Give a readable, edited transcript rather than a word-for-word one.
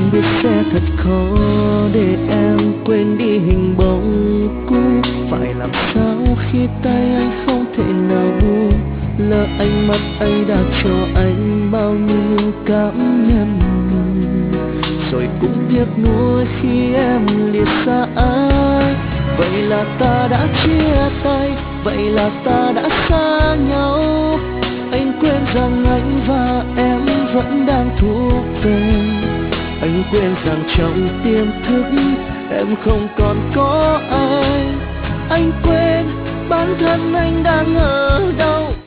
biết sẽ thật khó để em quên đi hình bóng cũ. Phải làm sao khi tay anh không thể nào buông, lỡ ánh mắt anh đã cho anh bao nhiêu cảm nhận, rồi cũng tiếc nuối khi em lìa xa anh. Vậy là ta đã chia tay, vậy là ta đã xa nhau. Anh quên rằng anh và em vẫn đang thuộc về. Anh quên rằng trong tiềm thức em không còn có anh. Anh quên bản thân anh đang ở đâu.